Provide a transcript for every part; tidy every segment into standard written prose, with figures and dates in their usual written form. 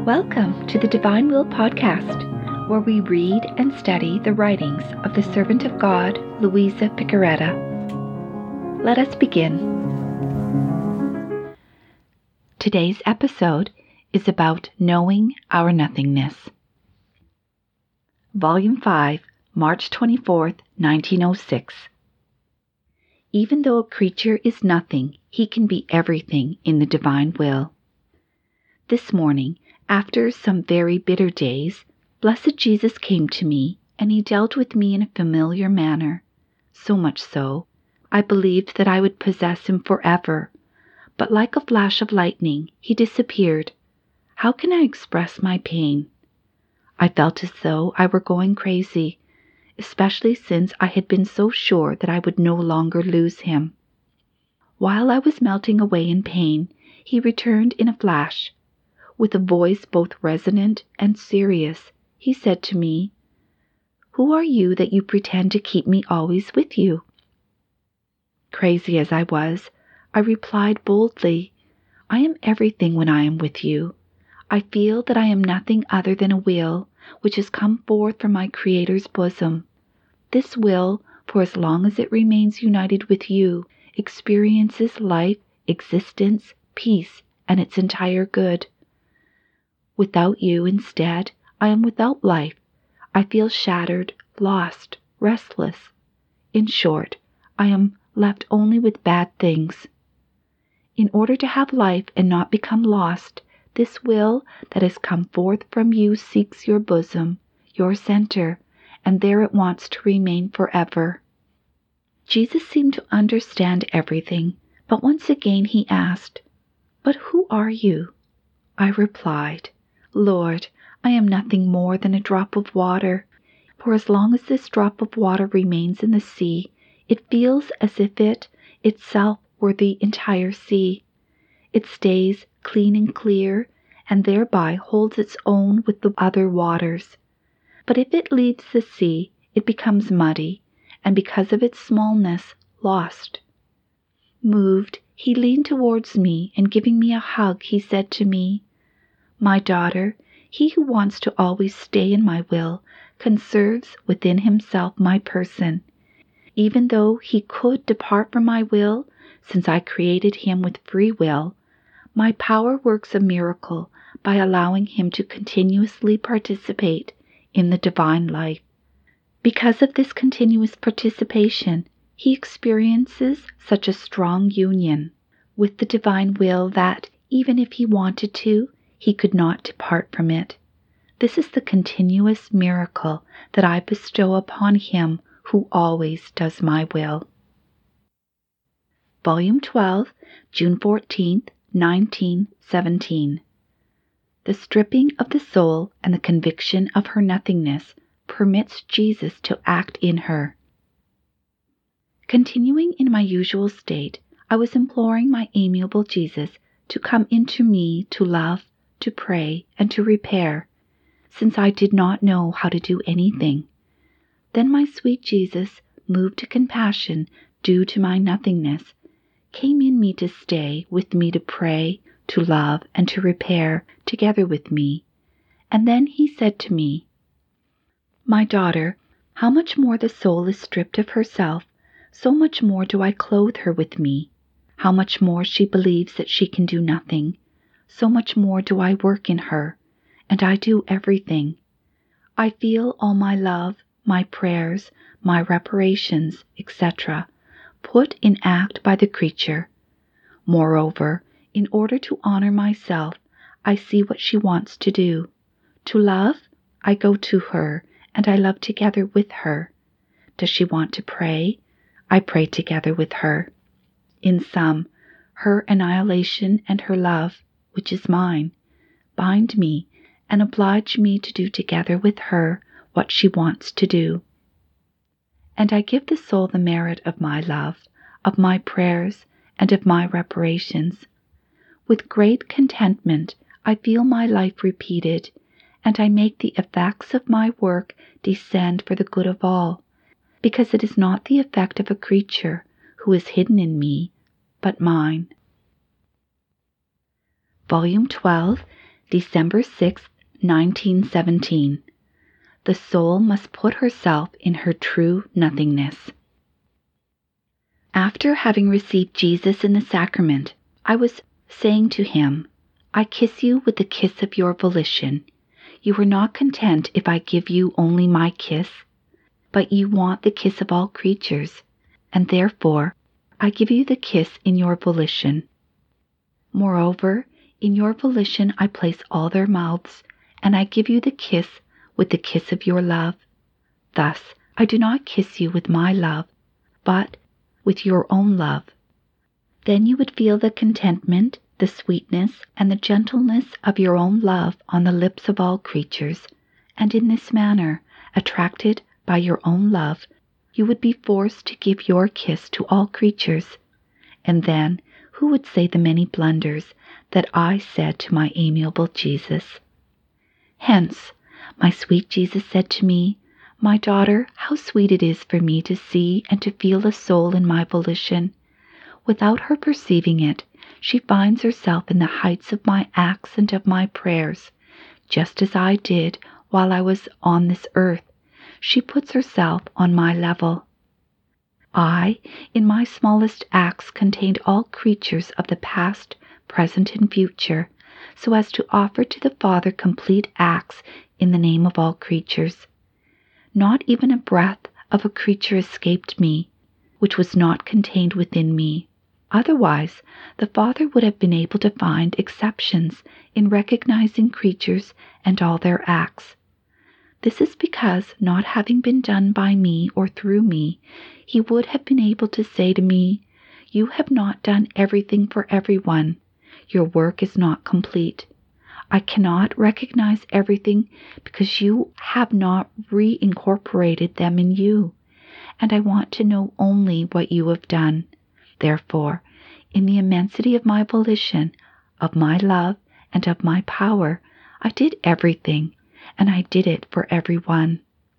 Welcome to the Divine Will Podcast, where we read and study the writings of the servant of God, Louisa Piccarreta. Let us begin. Today's episode is about knowing our nothingness. Volume 5, March 24th, 1906. Even though a creature is nothing, he can be everything in the divine will. This morning, after some very bitter days, blessed Jesus came to me, and he dealt with me in a familiar manner, so much so, I believed that I would possess him forever, but like a flash of lightning, he disappeared. How can I express my pain? I felt as though I were going crazy, especially since I had been so sure that I would no longer lose him. While I was melting away in pain, he returned in a flash. With a voice both resonant and serious, he said to me, "Who are you that you pretend to keep me always with you?" Crazy as I was, I replied boldly, "I am everything when I am with you. I feel that I am nothing other than a will which has come forth from my Creator's bosom. This will, for as long as it remains united with you, experiences life, existence, peace, and its entire good. Without you, instead, I am without life. I feel shattered, lost, restless. In short, I am left only with bad things. In order to have life and not become lost, this will that has come forth from you seeks your bosom, your center, and there it wants to remain forever." Jesus seemed to understand everything, but once again he asked, "But who are you?" I replied, "Lord, I am nothing more than a drop of water. For as long as this drop of water remains in the sea, it feels as if it itself were the entire sea. It stays clean and clear, and thereby holds its own with the other waters. But if it leaves the sea, it becomes muddy, and because of its smallness, lost." Moved, he leaned towards me, and giving me a hug, he said to me, "My daughter, he who wants to always stay in my will conserves within himself my person. Even though he could depart from my will, since I created him with free will, my power works a miracle by allowing him to continuously participate in the divine life. Because of this continuous participation, he experiences such a strong union with the divine will that, even if he wanted to, he could not depart from it. This is the continuous miracle that I bestow upon him who always does my will." Volume 12, June 14th, 1917. The stripping of the soul and the conviction of her nothingness permits Jesus to act in her. Continuing in my usual state, I was imploring my amiable Jesus to come into me to love, to pray, and to repair, since I did not know how to do anything. Then my sweet Jesus, moved to compassion due to my nothingness, came in me to stay with me to pray, to love, and to repair together with me. And then he said to me, "My daughter, how much more the soul is stripped of herself, so much more do I clothe her with me. How much more she believes that she can do nothing, so much more do I work in her, and I do everything. I feel all my love, my prayers, my reparations, etc., put in act by the creature. Moreover, in order to honor myself, I see what she wants to do. To love, I go to her, and I love together with her. Does she want to pray? I pray together with her. In sum, her annihilation and her love, which is mine, bind me and oblige me to do together with her what she wants to do. And I give the soul the merit of my love, of my prayers, and of my reparations. With great contentment I feel my life repeated, and I make the effects of my work descend for the good of all, because it is not the effect of a creature who is hidden in me, but mine." Volume 12, December 6, 1917. The soul must put herself in her true nothingness. After having received Jesus in the sacrament, I was saying to him, I kiss you with the kiss of your volition. You are not content if I give you only my kiss, but you want the kiss of all creatures, and therefore I give you the kiss in your volition. Moreover, in your volition I place all their mouths, and I give you the kiss with the kiss of your love. Thus, I do not kiss you with my love, but with your own love. Then you would feel the contentment, the sweetness, and the gentleness of your own love on the lips of all creatures, and in this manner, attracted by your own love, you would be forced to give your kiss to all creatures. And then, who would say the many blunders that I said to my amiable Jesus? Hence, my sweet Jesus said to me, My daughter, how sweet it is for me to see and to feel a soul in my volition. Without her perceiving it, she finds herself in the heights of my acts and of my prayers, just as I did while I was on this earth. She puts herself on my level. I, in my smallest acts, contained all creatures of the past, present, and future, so as to offer to the Father complete acts in the name of all creatures. Not even a breath of a creature escaped me, which was not contained within me. Otherwise, the Father would have been able to find exceptions in recognizing creatures and all their acts. This is because, not having been done by me or through me, he would have been able to say to me, You have not done everything for everyone. Your work is not complete. I cannot recognize everything because you have not reincorporated them in you, and I want to know only what you have done. Therefore, in the immensity of my volition, of my love, and of my power, I did everything, and I did it for everyone.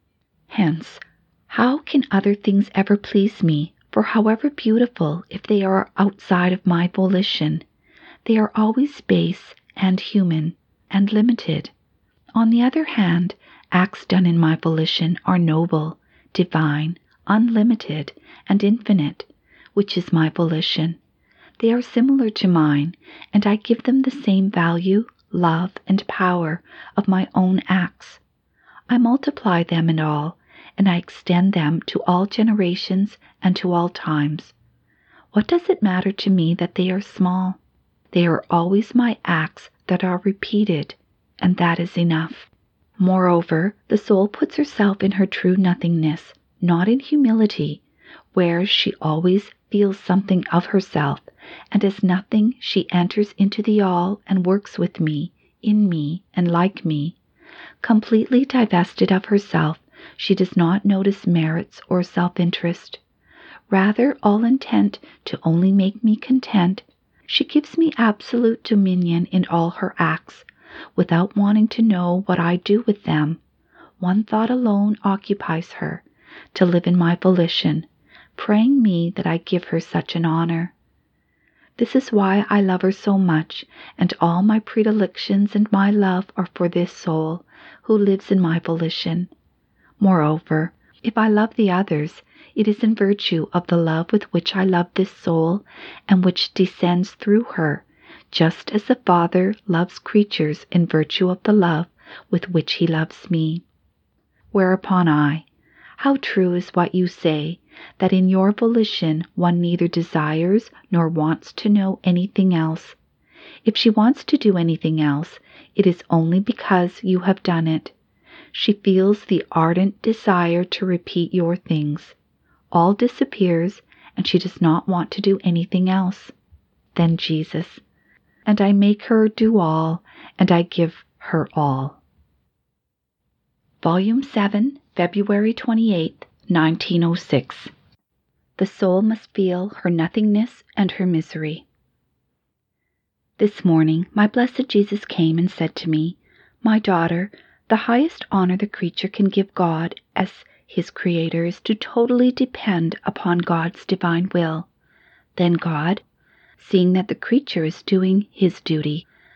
Hence, how can other things ever please me? For however beautiful, if they are outside of my volition, they are always base and human and limited. On the other hand, acts done in my volition are noble, divine, unlimited, and infinite, which is my volition. They are similar to mine, and I give them the same value, love, and power of my own acts. I multiply them and all, and I extend them to all generations and to all times. What does it matter to me that they are small? They are always my acts that are repeated, and that is enough. Moreover, the soul puts herself in her true nothingness, not in humility, where she always feels something of herself, and as nothing she enters into the all and works with me, in me, and like me. Completely divested of herself, she does not notice merits or self-interest. Rather, all intent to only make me content, she gives me absolute dominion in all her acts, without wanting to know what I do with them. One thought alone occupies her, to live in my volition, praying me that I give her such an honor. This is why I love her so much, and all my predilections and my love are for this soul, who lives in my volition. Moreover, if I love the others, it is in virtue of the love with which I love this soul, and which descends through her, just as the Father loves creatures in virtue of the love with which he loves me. Whereupon I, How true is what you say, that in your volition one neither desires nor wants to know anything else. If she wants to do anything else, it is only because you have done it. She feels the ardent desire to repeat your things. All disappears, and she does not want to do anything else. Then Jesus, and I make her do all, and I give her all. Volume 7, February 28, 1906. The soul must feel her nothingness and her misery. This morning my blessed Jesus came and said to me, My daughter, the highest honor the creature can give God as his creator is to totally depend upon God's divine will. Then God, seeing that the creature is doing his duty,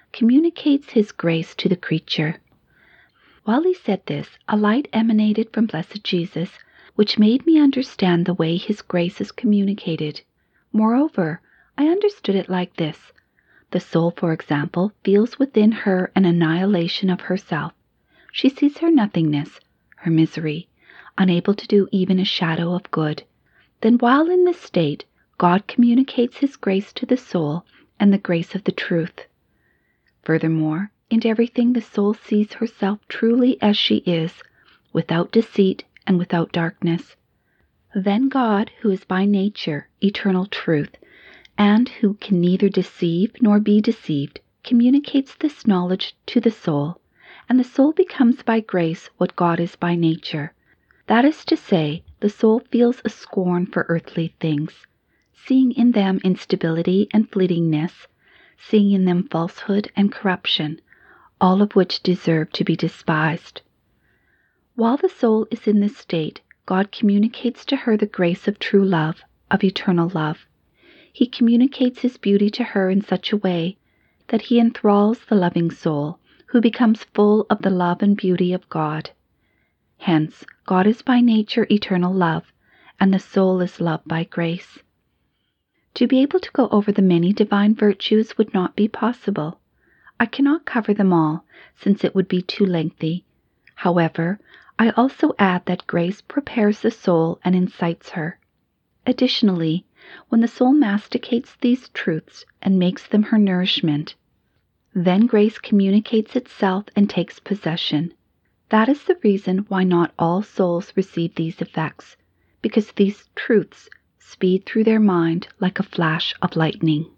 communicates his grace to the creature. While he said this, a light emanated from blessed Jesus, which made me understand the way his grace is communicated. Moreover, I understood it like this. The soul, for example, feels within her an annihilation of herself. She sees her nothingness, her misery, unable to do even a shadow of good. Then while in this state, God communicates his grace to the soul and the grace of the truth. Furthermore, in everything the soul sees herself truly as she is, without deceit and without darkness. Then God, who is by nature eternal truth, and who can neither deceive nor be deceived, communicates this knowledge to the soul, and the soul becomes by grace what God is by nature. That is to say, the soul feels a scorn for earthly things, seeing in them instability and fleetingness, seeing in them falsehood and corruption, all of which deserve to be despised. While the soul is in this state, God communicates to her the grace of true love, of eternal love. He communicates his beauty to her in such a way that he enthralls the loving soul, who becomes full of the love and beauty of God. Hence, God is by nature eternal love, and the soul is love by grace. To be able to go over the many divine virtues would not be possible. I cannot cover them all, since it would be too lengthy. However, I also add that grace prepares the soul and incites her. Additionally, when the soul masticates these truths and makes them her nourishment, then grace communicates itself and takes possession. That is the reason why not all souls receive these effects, because these truths speed through their mind like a flash of lightning.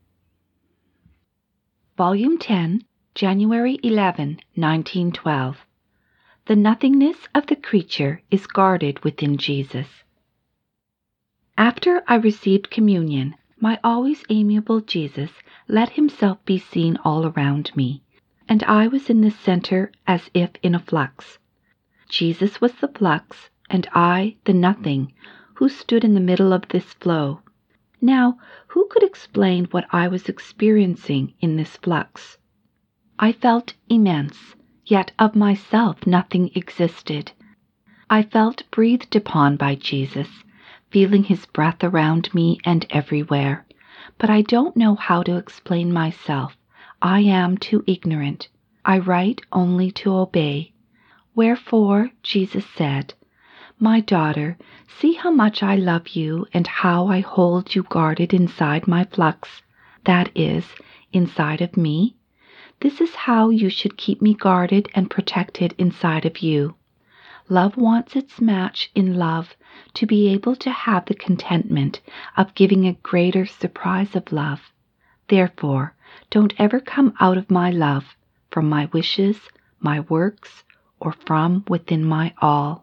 Volume 10, January 11, 1912. The nothingness of the creature is guarded within Jesus. After I received communion, my always amiable Jesus let himself be seen all around me, and I was in the center as if in a flux. Jesus was the flux, and I the nothing, who stood in the middle of this flow. Now, who could explain what I was experiencing in this flux? I felt immense, yet of myself nothing existed. I felt breathed upon by Jesus, feeling his breath around me and everywhere. But I don't know how to explain myself. I am too ignorant. I write only to obey. Wherefore, Jesus said, "My daughter, see how much I love you and how I hold you guarded inside my flux, that is, inside of me. This is how you should keep me guarded and protected inside of you. Love wants its match in love to be able to have the contentment of giving a greater surprise of love. Therefore, don't ever come out of my love, from my wishes, my works, or from within my all."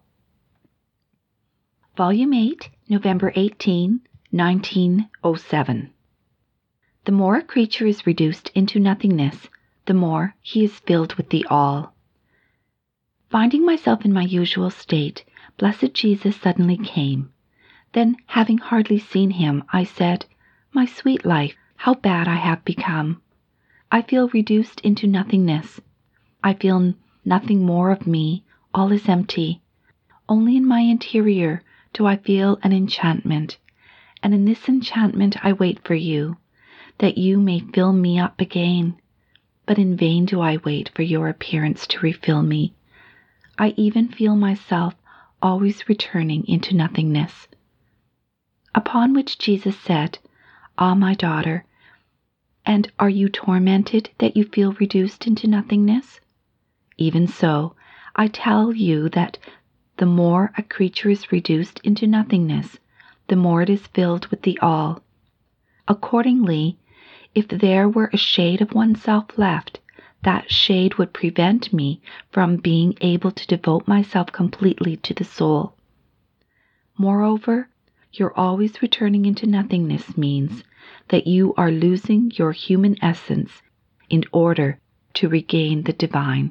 Volume 8, November 18, 1907. The more a creature is reduced into nothingness, the more he is filled with the all. Finding myself in my usual state, blessed Jesus suddenly came. Then, having hardly seen him, I said, "My sweet life, how bad I have become. I feel reduced into nothingness. I feel nothing more of me, all is empty. Only in my interior do I feel an enchantment, and in this enchantment I wait for you, that you may fill me up again. But in vain do I wait for your appearance to refill me. I even feel myself always returning into nothingness." Upon which Jesus said, "Ah, my daughter, and are you tormented that you feel reduced into nothingness? Even so, I tell you that the more a creature is reduced into nothingness, the more it is filled with the all. Accordingly, if there were a shade of oneself left, that shade would prevent me from being able to devote myself completely to the soul. Moreover, your always returning into nothingness means that you are losing your human essence in order to regain the divine."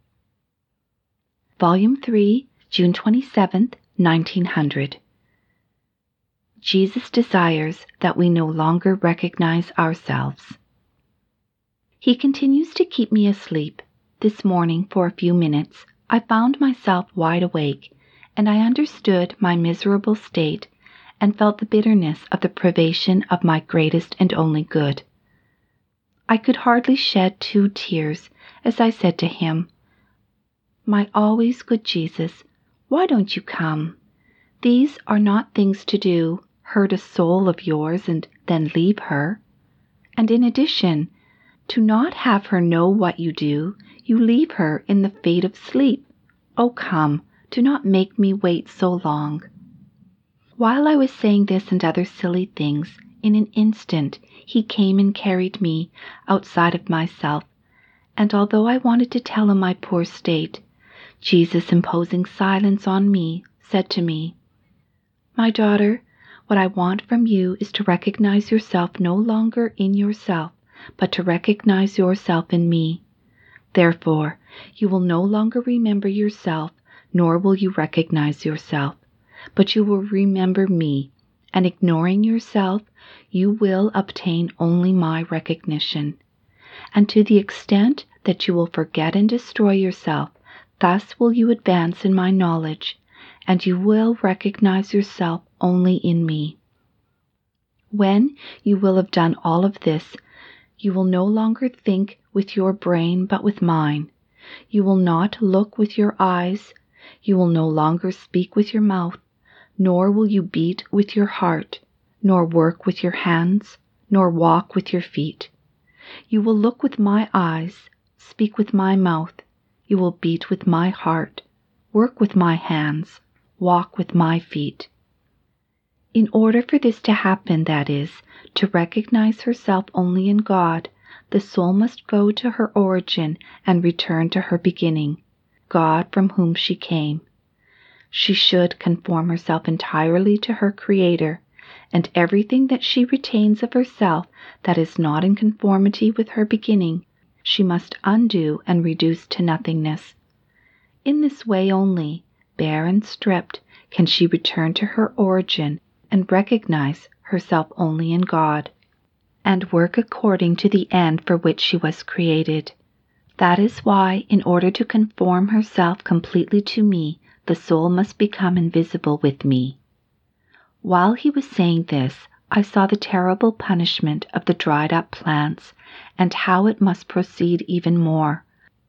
Volume 3, June 27, 1900. Jesus desires that we no longer recognize ourselves. He continues to keep me asleep. This morning, for a few minutes, I found myself wide awake, and I understood my miserable state and felt the bitterness of the privation of my greatest and only good. I could hardly shed 2 tears as I said to him, "My always good Jesus, why don't you come? These are not things to do, hurt a soul of yours and then leave her. And in addition, to not have her know what you do, you leave her in the fate of sleep. Oh, come, do not make me wait so long." While I was saying this and other silly things, in an instant he came and carried me outside of myself, and although I wanted to tell him my poor state, Jesus, imposing silence on me, said to me, "My daughter, what I want from you is to recognize yourself no longer in yourself, but to recognize yourself in me. Therefore, you will no longer remember yourself, nor will you recognize yourself, but you will remember me, and ignoring yourself, you will obtain only my recognition. And to the extent that you will forget and destroy yourself, thus will you advance in my knowledge, and you will recognize yourself only in me. When you will have done all of this, you will no longer think with your brain but with mine. You will not look with your eyes. You will no longer speak with your mouth, nor will you beat with your heart, nor work with your hands, nor walk with your feet. You will look with my eyes, speak with my mouth. You will beat with my heart, work with my hands, walk with my feet. In order for this to happen, that is, to recognize herself only in God, the soul must go to her origin and return to her beginning, God from whom she came. She should conform herself entirely to her Creator, and everything that she retains of herself that is not in conformity with her beginning, she must undo and reduce to nothingness. In this way only, bare and stripped, can she return to her origin and recognize herself only in God, and work according to the end for which she was created. That is why, in order to conform herself completely to me, the soul must become invisible with me. While he was saying this, I saw the terrible punishment of the dried up plants, and how it must proceed even more.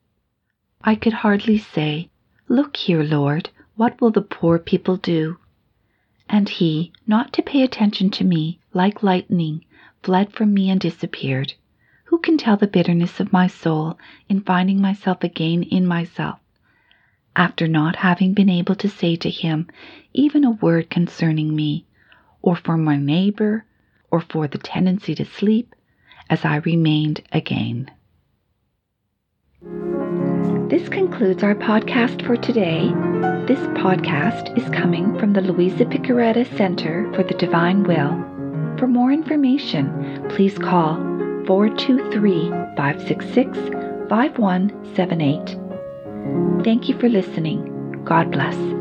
I could hardly say, "Look here, Lord, what will the poor people do?" And he, not to pay attention to me, like lightning, fled from me and disappeared. Who can tell the bitterness of my soul in finding myself again in myself, after not having been able to say to him even a word concerning me, or for my neighbor, or for the tendency to sleep, as I remained again. This concludes our podcast for today. This podcast is coming from the Louisa Picaretta Center for the Divine Will. For more information, please call 423-566-5178. Thank you for listening. God bless.